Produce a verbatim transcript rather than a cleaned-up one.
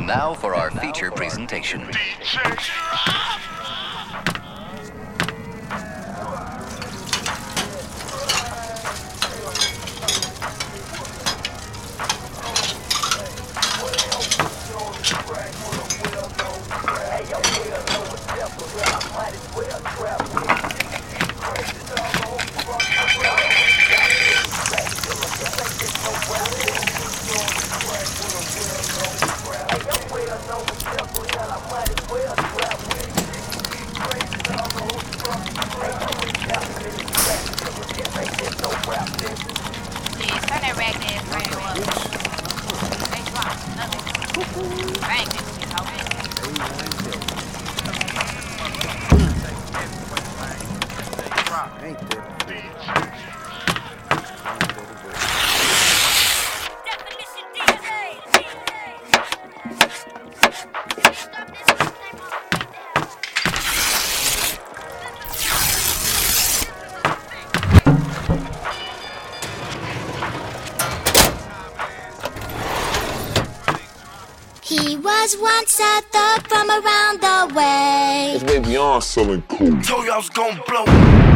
now for our feature presentation. He was once a thug from around the way. It's way beyond selling cool. Told you I was gonna blow.